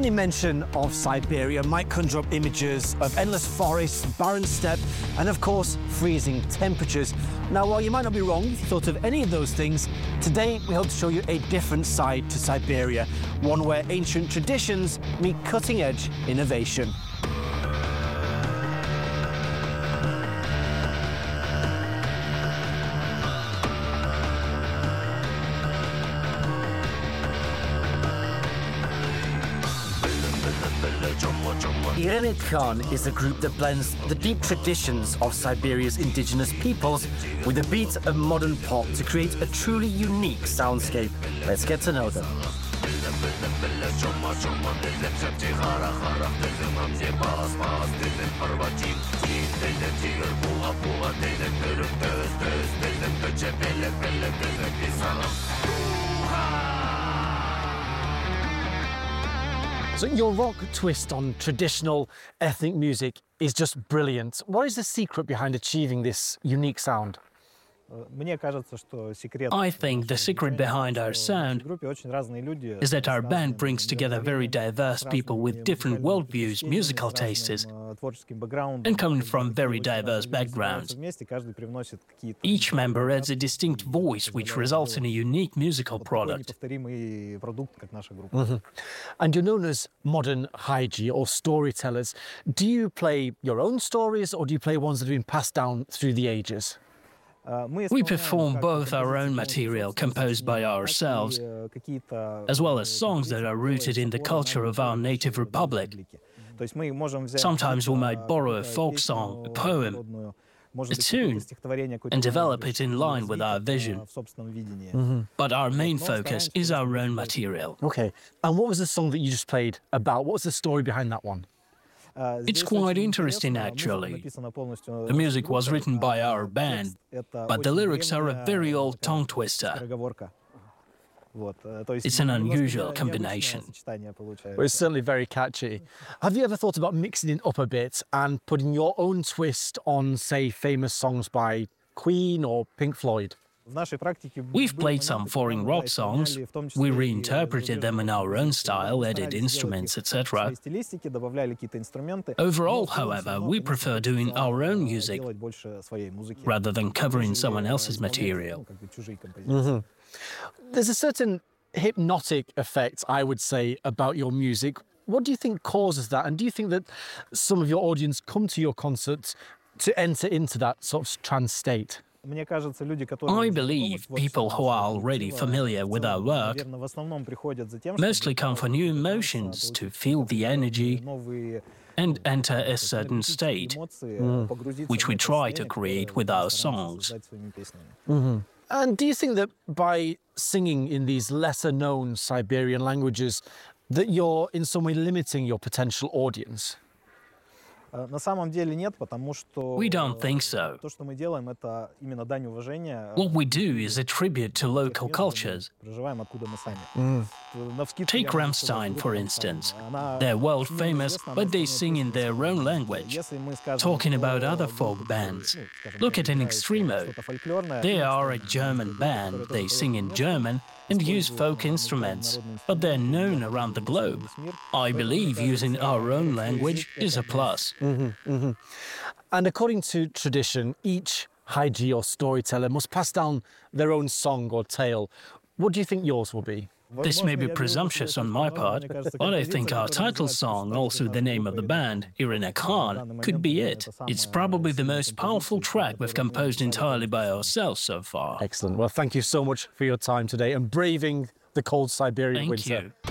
Any mention of Siberia might conjure up images of endless forests, barren steppe, and of course, freezing temperatures. Now, while you might not be wrong if you thought of any of those things, today we hope to show you a different side to Siberia, one where ancient traditions meet cutting-edge innovation. Irenit Khan is a group that blends the deep traditions of Siberia's indigenous peoples with the beat of modern pop to create a truly unique soundscape. Let's get to know them. So your rock twist on traditional ethnic music is just brilliant. What is the secret behind achieving this unique sound? I think the secret behind our sound is that our band brings together very diverse people with different worldviews, musical tastes, and coming from very diverse backgrounds. Each member adds a distinct voice, which results in a unique musical product. Mm-hmm. And you're known as modern Haiji or storytellers. Do you play your own stories or do you play ones that have been passed down through the ages? We perform both our own material composed by ourselves, as well as songs that are rooted in the culture of our native republic. Sometimes we might borrow a folk song, a poem, a tune, and develop it in line with our vision. Mm-hmm. But our main focus is our own material. Okay. And what was the song that you just played about? What was the story behind that one? It's quite interesting, actually. The music was written by our band, but the lyrics are a very old tongue twister. It's an unusual combination. Well, it's certainly very catchy. Have you ever thought about mixing it up a bit and putting your own twist on, say, famous songs by Queen or Pink Floyd? We've played some foreign rock songs, we reinterpreted them in our own style, added instruments, etc. Overall, however, we prefer doing our own music rather than covering someone else's material. Mm-hmm. There's a certain hypnotic effect, I would say, about your music. What do you think causes that? And do you think that some of your audience come to your concerts to enter into that sort of trance state? I believe people who are already familiar with our work mostly come for new emotions, to feel the energy and enter a certain state, which we try to create with our songs. Mm-hmm. And do you think that by singing in these lesser-known Siberian languages that you're in some way limiting your potential audience? We don't think so. What we do is a tribute to local cultures. Take Rammstein, for instance. They're world famous, but they sing in their own language. Talking about other folk bands, look at an Extremo. They are a German band, they sing in German and use folk instruments, but they're known around the globe. I believe using our own language is a plus. Mm-hmm, mm-hmm. And according to tradition, each Haiji or storyteller must pass down their own song or tale. What do you think yours will be? This may be presumptuous on my part, but I think our title song, also the name of the band, Irenit Khan, could be it. It's probably the most powerful track we've composed entirely by ourselves so far. Excellent. Well, thank you so much for your time today and braving the cold Siberian winter. Thank you.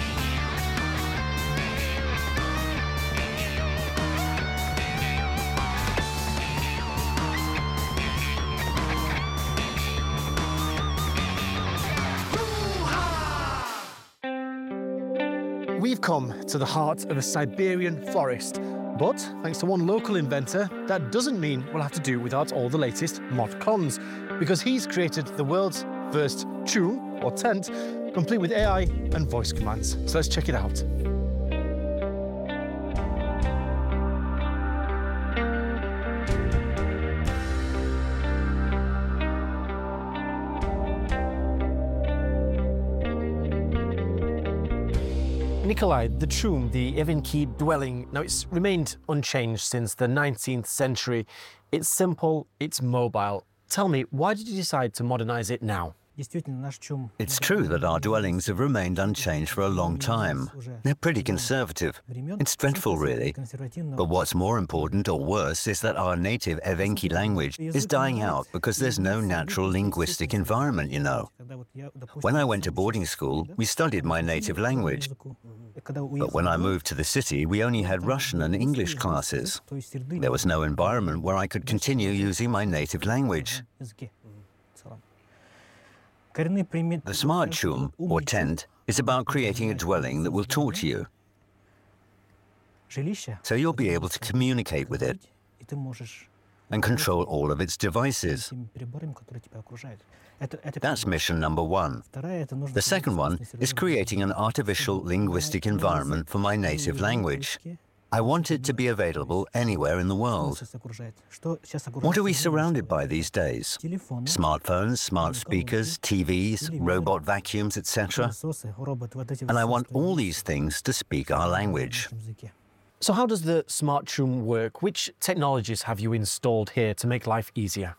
We've come to the heart of a Siberian forest, but thanks to one local inventor, that doesn't mean we'll have to do without all the latest mod cons, because he's created the world's first tune, or tent, complete with AI and voice commands. So let's check it out. Nikolai, the tomb, the Evenki dwelling, now it's remained unchanged since the 19th century. It's simple, it's mobile. Tell me, why did you decide to modernize it now? It's true that our dwellings have remained unchanged for a long time. They're pretty conservative. It's dreadful, really. But what's more important or worse is that our native Evenki language is dying out because there's no natural linguistic environment, you know. When I went to boarding school, we studied my native language. But when I moved to the city, we only had Russian and English classes. There was no environment where I could continue using my native language. The smart chum, or tent, is about creating a dwelling that will talk to you. So you'll be able to communicate with it and control all of its devices. That's mission number one. The second one is creating an artificial linguistic environment for my native language. I want it to be available anywhere in the world. What are we surrounded by these days? Smartphones, smart speakers, TVs, robot vacuums, etc. And I want all these things to speak our language. So how does the smart tomb work? Which technologies have you installed here to make life easier?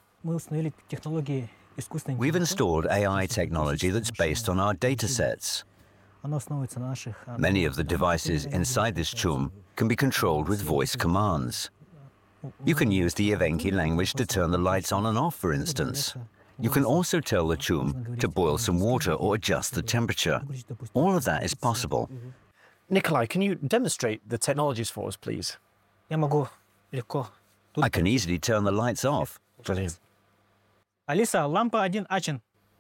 We've installed AI technology that's based on our data sets. Many of the devices inside this chum can be controlled with voice commands. You can use the Evenki language to turn the lights on and off, for instance. You can also tell the chum to boil some water or adjust the temperature. All of that is possible. Nikolai, can you demonstrate the technologies for us, please? I can easily turn the lights off. Brilliant. Алиса, лампа 1 Ачин.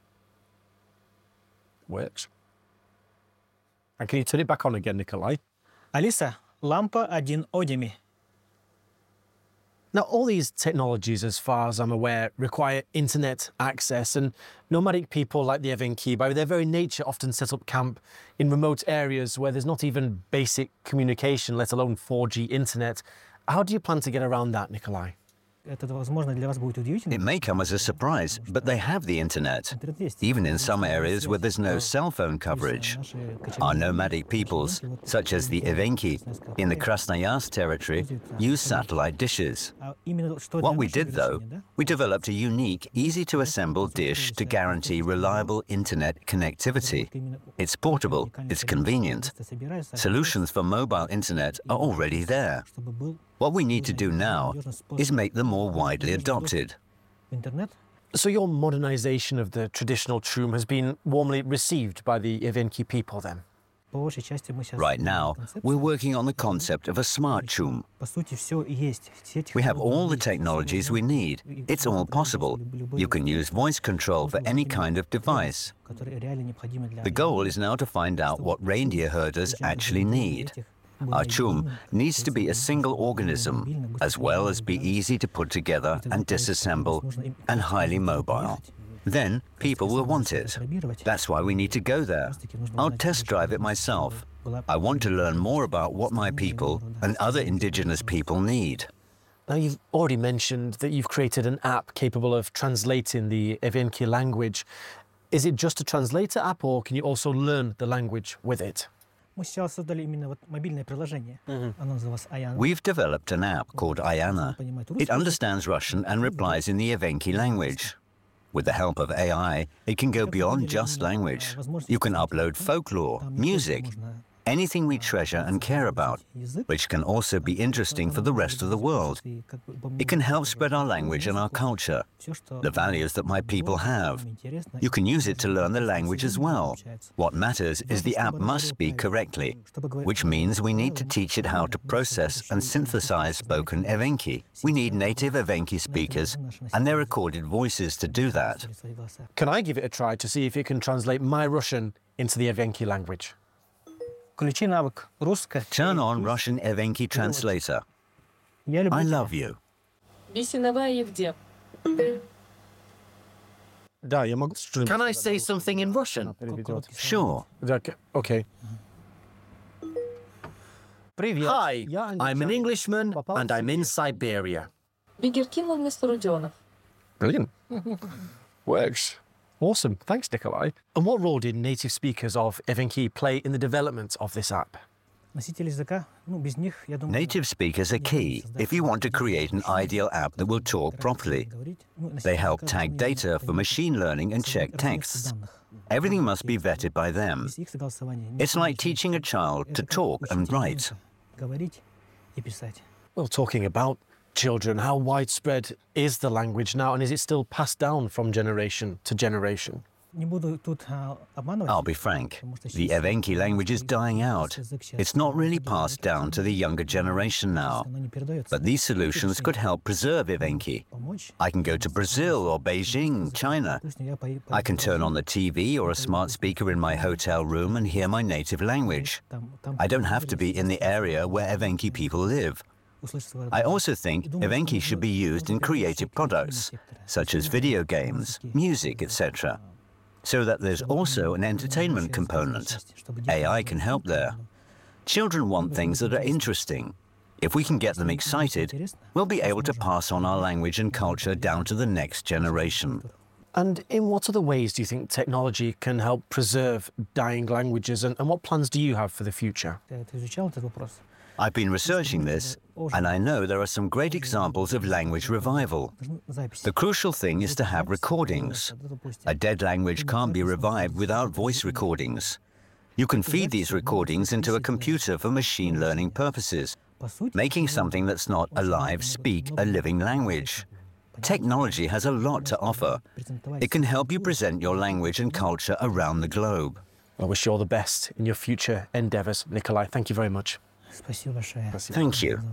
Works. And can you turn it back on again, Nikolai? Алиса, лампа 1 Одими. Now, all these technologies, as far as I'm aware, require internet access, and nomadic people like the Evenki, by their very nature, often set up camp in remote areas where there's not even basic communication, let alone 4G internet. How do you plan to get around that, Nikolai? It may come as a surprise, but they have the internet, even in some areas where there's no cell phone coverage. Our nomadic peoples, such as the Evenki in the Krasnoyarsk territory, use satellite dishes. What we did, though, we developed a unique, easy-to-assemble dish to guarantee reliable internet connectivity. It's portable, it's convenient. Solutions for mobile internet are already there. What we need to do now is make them more widely adopted. So your modernization of the traditional tomb has been warmly received by the Evenki people then? Right now, we're working on the concept of a smart chum. We have all the technologies we need. It's all possible. You can use voice control for any kind of device. The goal is now to find out what reindeer herders actually need. Our chum needs to be a single organism, as well as be easy to put together and disassemble, and highly mobile. Then people will want it. That's why we need to go there. I'll test drive it myself. I want to learn more about what my people and other indigenous people need. Now, you've already mentioned that you've created an app capable of translating the Evenki language. Is it just a translator app, or can you also learn the language with it? We've developed an app called Ayana. It understands Russian and replies in the Evenki language. With the help of AI, it can go beyond just language. You can upload folklore, music, anything we treasure and care about, which can also be interesting for the rest of the world. It can help spread our language and our culture, the values that my people have. You can use it to learn the language as well. What matters is the app must speak correctly, which means we need to teach it how to process and synthesize spoken Evenki. We need native Evenki speakers and their recorded voices to do that. Can I give it a try to see if it can translate my Russian into the Evenki language? Turn on Russian Evenki translator. I love you. Can I say something in Russian? Sure. Okay. Hi, I'm an Englishman and I'm in Siberia. Brilliant. Works. Awesome. Thanks, Nikolai. And what role did native speakers of Evenki play in the development of this app? Native speakers are key if you want to create an ideal app that will talk properly. They help tag data for machine learning and check texts. Everything must be vetted by them. It's like teaching a child to talk and write. Well, talking about children, how widespread is the language now, and is it still passed down from generation to generation? I'll be frank, the Evenki language is dying out. It's not really passed down to the younger generation now. But these solutions could help preserve Evenki. I can go to Brazil or Beijing, China. I can turn on the TV or a smart speaker in my hotel room and hear my native language. I don't have to be in the area where Evenki people live. I also think Evenki should be used in creative products, such as video games, music, etc., so that there's also an entertainment component. AI can help there. Children want things that are interesting. If we can get them excited, we'll be able to pass on our language and culture down to the next generation. And in what other ways do you think technology can help preserve dying languages, and what plans do you have for the future? I've been researching this, and I know there are some great examples of language revival. The crucial thing is to have recordings. A dead language can't be revived without voice recordings. You can feed these recordings into a computer for machine learning purposes, making something that's not alive speak a living language. Technology has a lot to offer. It can help you present your language and culture around the globe. I wish you all the best in your future endeavors, Nikolai. Thank you very much. Thank you.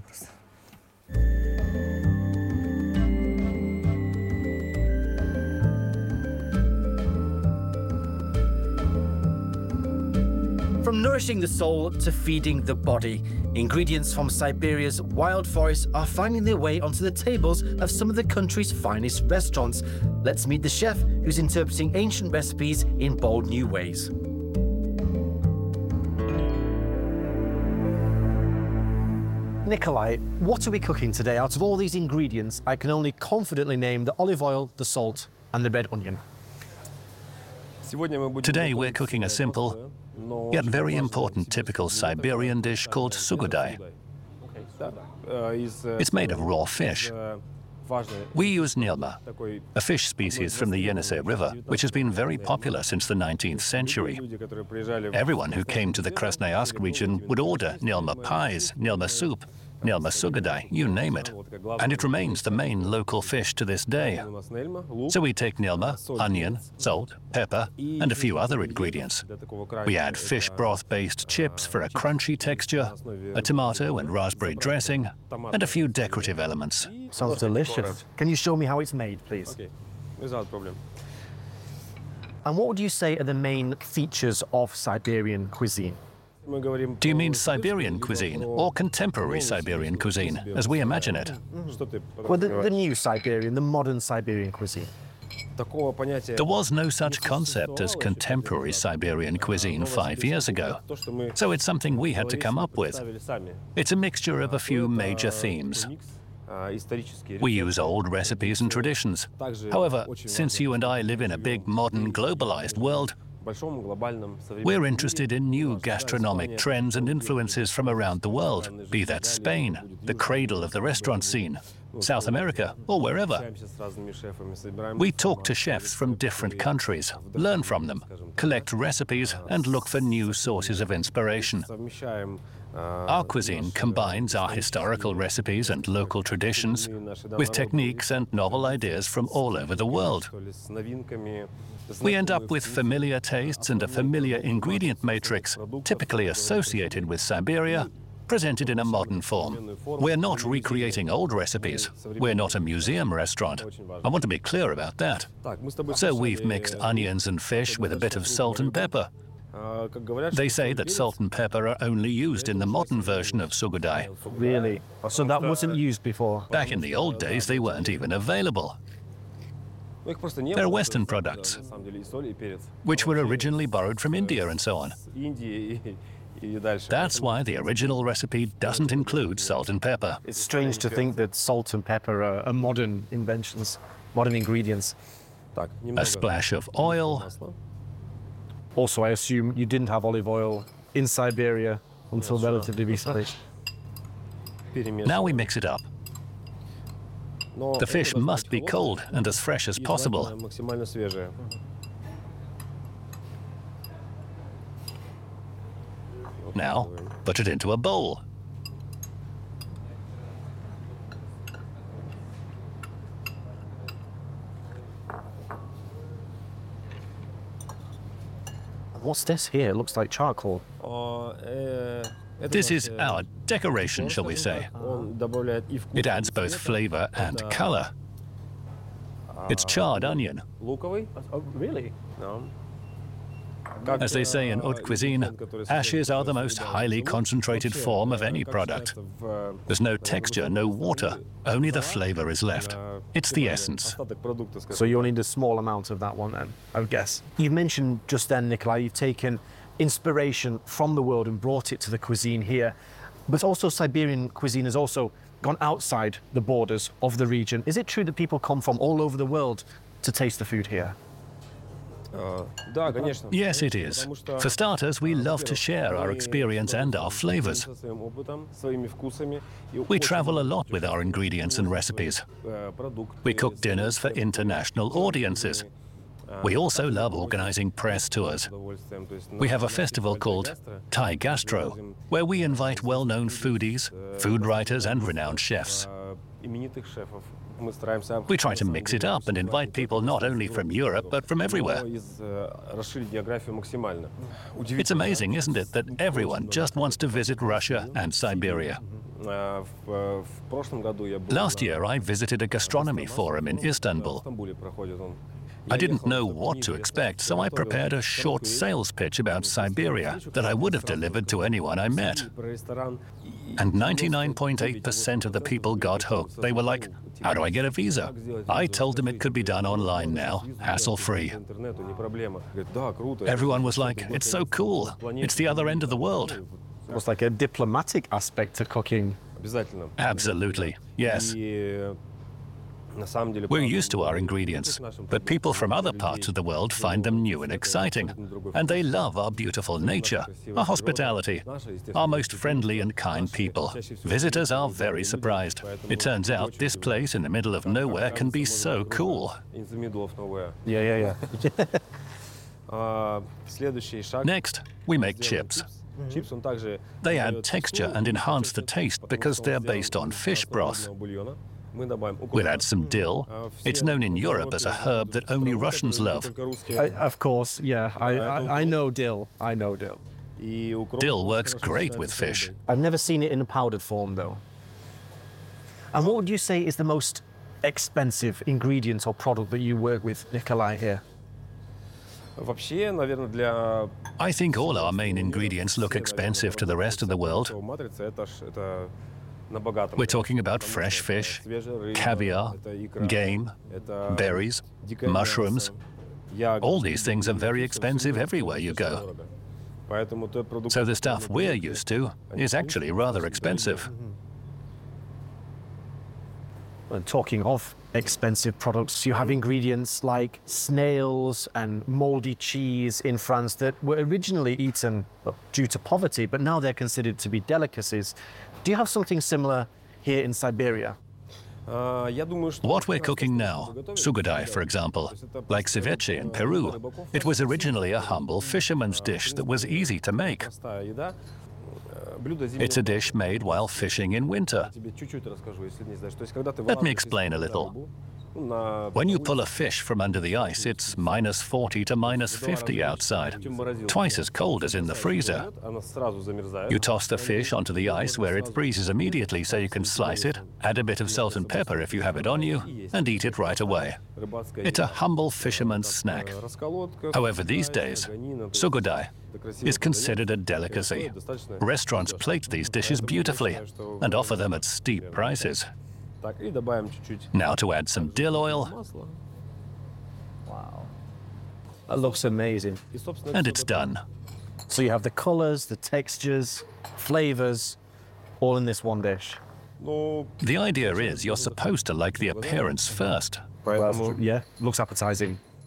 From nourishing the soul to feeding the body, ingredients from Siberia's wild forests are finding their way onto the tables of some of the country's finest restaurants. Let's meet the chef who's interpreting ancient recipes in bold new ways. Nikolai, what are we cooking today? Out of all these ingredients, I can only confidently name the olive oil, the salt, and the red onion. Today we're cooking a simple, yet very important typical Siberian dish called sugudai. It's made of raw fish. We use nilma, a fish species from the Yenisei River, which has been very popular since the 19th century. Everyone who came to the Krasnoyarsk region would order nilma pies, nilma soup, nilma sugudai, you name it. And it remains the main local fish to this day. So we take nilma, onion, salt, pepper, and a few other ingredients. We add fish broth-based chips for a crunchy texture, a tomato and raspberry dressing, and a few decorative elements. Sounds delicious. Can you show me how it's made, please? Okay, without problem. And what would you say are the main features of Siberian cuisine? Do you mean Siberian cuisine or contemporary Siberian cuisine, as we imagine it? Well, the new Siberian, the modern Siberian cuisine. There was no such concept as contemporary Siberian cuisine 5 years ago, so it's something we had to come up with. It's a mixture of a few major themes. We use old recipes and traditions. However, since you and I live in a big, modern, globalized world, we're interested in new gastronomic trends and influences from around the world, be that Spain, the cradle of the restaurant scene, South America, or wherever. We talk to chefs from different countries, learn from them, collect recipes, and look for new sources of inspiration. Our cuisine combines our historical recipes and local traditions with techniques and novel ideas from all over the world. We end up with familiar tastes and a familiar ingredient matrix typically associated with Siberia, presented in a modern form. We're not recreating old recipes. We're not a museum restaurant. I want to be clear about that. So we've mixed onions and fish with a bit of salt and pepper. They say that salt and pepper are only used in the modern version of sugudai. Really? So that wasn't used before? Back in the old days, they weren't even available. They're Western products, which were originally borrowed from India and so on. That's why the original recipe doesn't include salt and pepper. It's strange to think that salt and pepper are modern inventions, modern ingredients. a splash of oil, Also, I assume you didn't have olive oil in Siberia until relatively recently. now we mix it up. The fish must be cold and as fresh as possible. Now, put it into a bowl. What's this here? It looks like charcoal. This is our decoration, shall we say. It adds both flavor and color. It's charred onion. Oh, really? As they say in haute cuisine, ashes are the most highly concentrated form of any product. There's no texture, no water, only the flavor is left. It's the essence. So you only need a small amount of that one then, I would guess. You mentioned just then, Nikolai, you've taken inspiration from the world and brought it to the cuisine here. But also Siberian cuisine has also gone outside the borders of the region. Is it true that people come from all over the world to taste the food here? Yes, it is. For starters, we love to share our experience and our flavors. We travel a lot with our ingredients and recipes. We cook dinners for international audiences. We also love organizing press tours. We have a festival called Thai Gastro, where we invite well-known foodies, food writers and renowned chefs. We try to mix it up and invite people not only from Europe, but from everywhere. It's amazing, isn't it, that everyone just wants to visit Russia and Siberia. Last year, I visited a gastronomy forum in Istanbul. I didn't know what to expect, so I prepared a short sales pitch about Siberia that I would have delivered to anyone I met. And 99.8% of the people got hooked. They were like, "How do I get a visa?" I told them it could be done online now, hassle-free. Everyone was like, "It's so cool. It's the other end of the world." It's like a diplomatic aspect to cooking. Absolutely, yes. We're used to our ingredients, but people from other parts of the world find them new and exciting. And they love our beautiful nature, our hospitality, our most friendly and kind people. Visitors are very surprised. It turns out this place in the middle of nowhere can be so cool. Yeah. Next, we make chips. They add texture and enhance the taste because they're based on fish broth. We'll add some dill. It's known in Europe as a herb that only Russians love. Of course, yeah. I know dill. I know dill. Dill works great with fish. I've never seen it in a powdered form, though. And what would you say is the most expensive ingredient or product that you work with, Nikolai, here? I think all our main ingredients look expensive to the rest of the world. We're talking about fresh fish, caviar, game, berries, mushrooms. All these things are very expensive everywhere you go. So the stuff we're used to is actually rather expensive. And talking of expensive products, you have ingredients like snails and moldy cheese in France that were originally eaten due to poverty, but now they're considered to be delicacies. Do you have something similar here in Siberia? What we're cooking now, sugodai, for example, like ceviche in Peru, it was originally a humble fisherman's dish that was easy to make. It's a dish made while fishing in winter. Let me explain a little. When you pull a fish from under the ice, it's -40 to -50 outside, twice as cold as in the freezer. You toss the fish onto the ice where it freezes immediately so you can slice it, add a bit of salt and pepper if you have it on you, and eat it right away. It's a humble fisherman's snack. However, these days, sugodai is considered a delicacy. Restaurants plate these dishes beautifully and offer them at steep prices. Now to add some dill oil. Wow. That looks amazing. And it's done. So you have the colors, the textures, flavors, all in this one dish. The idea is you're supposed to like the appearance first. Well, yeah, looks appetizing.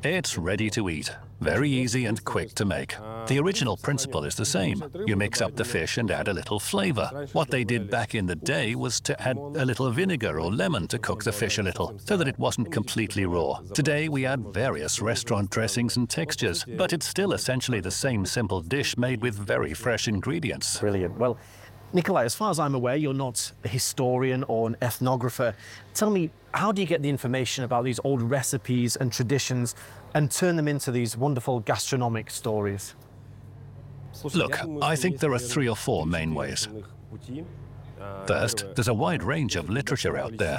It's ready to eat. Very easy and quick to make. The original principle is the same. You mix up the fish and add a little flavor. What they did back in the day was to add a little vinegar or lemon to cook the fish a little, so that it wasn't completely raw. Today we add various restaurant dressings and textures, but it's still essentially the same simple dish made with very fresh ingredients. Brilliant. Well, Nikolai, as far as I'm aware, you're not a historian or an ethnographer. Tell me, how do you get the information about these old recipes and traditions and turn them into these wonderful gastronomic stories? Look, I think there are 3 or 4 main ways. First, there's a wide range of literature out there.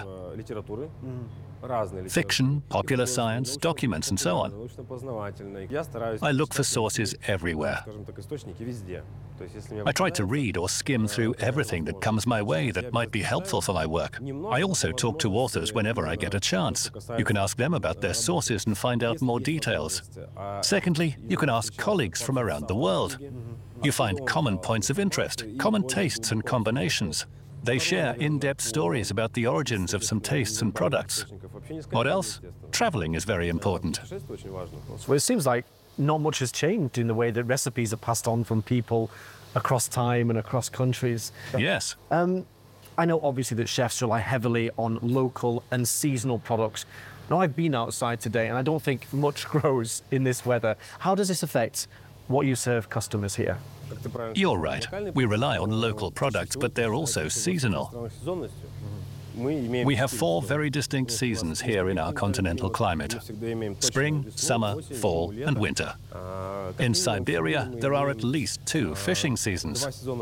Fiction, popular science, documents, and so on. I look for sources everywhere. I try to read or skim through everything that comes my way that might be helpful for my work. I also talk to authors whenever I get a chance. You can ask them about their sources and find out more details. Secondly, you can ask colleagues from around the world. You find common points of interest, common tastes and combinations. They share in-depth stories about the origins of some tastes and products. What else? Traveling is very important. Well, it seems like not much has changed in the way that recipes are passed on from people across time and across countries. Yes. I know obviously that chefs rely heavily on local and seasonal products. Now, I've been outside today and I don't think much grows in this weather. How does this affect what you serve customers here? You're right. We rely on local products, but they're also seasonal. We have 4 very distinct seasons here in our continental climate: spring, summer, fall, and winter. In Siberia, there are at least 2 fishing seasons.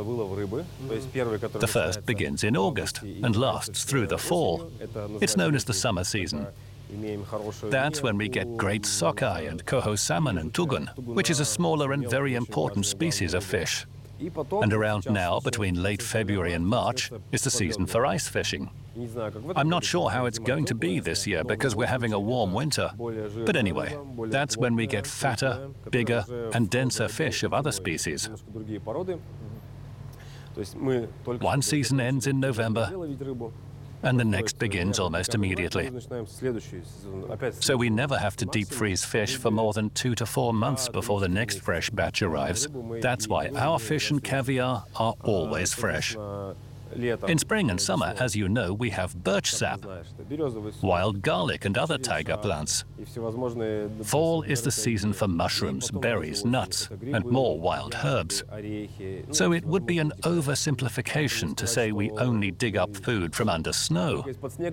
The first begins in August and lasts through the fall. It's known as the summer season. That's when we get great sockeye and coho salmon and tugun, which is a smaller and very important species of fish. And around now, between late February and March, is the season for ice fishing. I'm not sure how it's going to be this year because we're having a warm winter. But anyway, that's when we get fatter, bigger, and denser fish of other species. One season ends in November, and the next begins almost immediately. So we never have to deep freeze fish for more than 2 to 4 months before the next fresh batch arrives. That's why our fish and caviar are always fresh. In spring and summer, as you know, we have birch sap, wild garlic and other taiga plants. Fall is the season for mushrooms, berries, nuts, and more wild herbs. So it would be an oversimplification to say we only dig up food from under snow.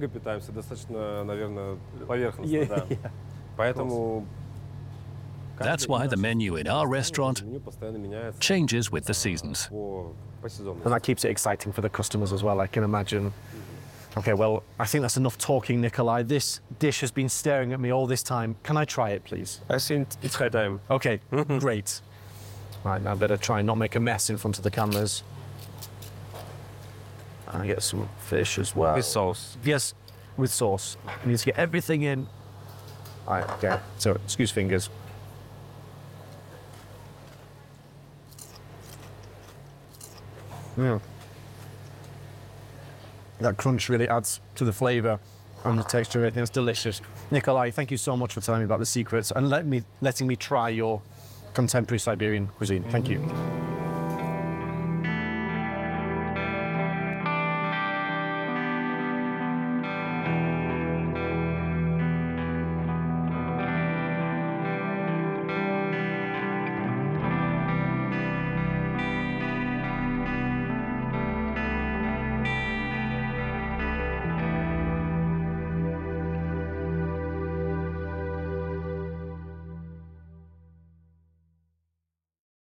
That's why the menu in our restaurant changes with the seasons. And that keeps it exciting for the customers as well, I can imagine. Okay, well, I think that's enough talking, Nikolai. This dish has been staring at me all this time. Can I try it, please? I think it's high time. Okay, great. Right, now I better try and not make a mess in front of the cameras. I get some fish as well. With sauce. Yes, with sauce. I need to get everything in. All right, okay. So, excuse fingers. Yeah. That crunch really adds to the flavour and the texture. I think it's delicious. Nikolai, thank you so much for telling me about the secrets and letting me try your contemporary Siberian cuisine. Thank you.